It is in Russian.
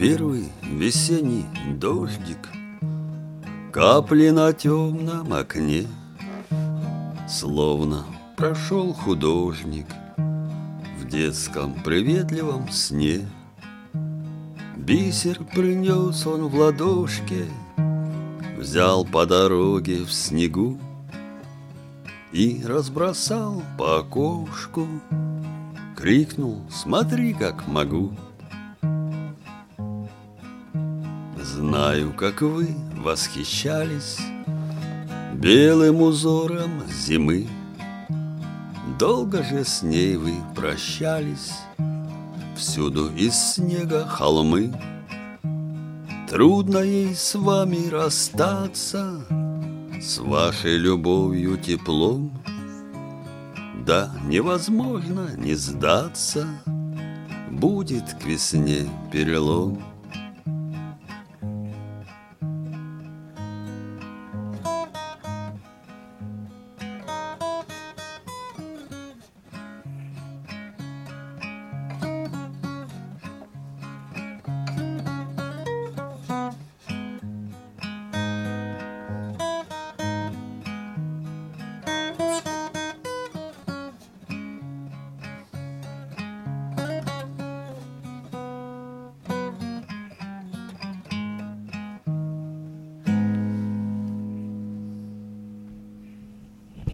Первый весенний дождик, капли на темном окне, словно прошел художник в детском приветливом сне. Бисер принес он в ладошке, взял по дороге в снегу и разбросал по окошку, крикнул: «Смотри, как могу!» Знаю, как вы восхищались белым узором зимы. Долго же с ней вы прощались, всюду из снега холмы. Трудно ей с вами расстаться, с вашей любовью, теплом. Да невозможно не сдаться, будет к весне перелом.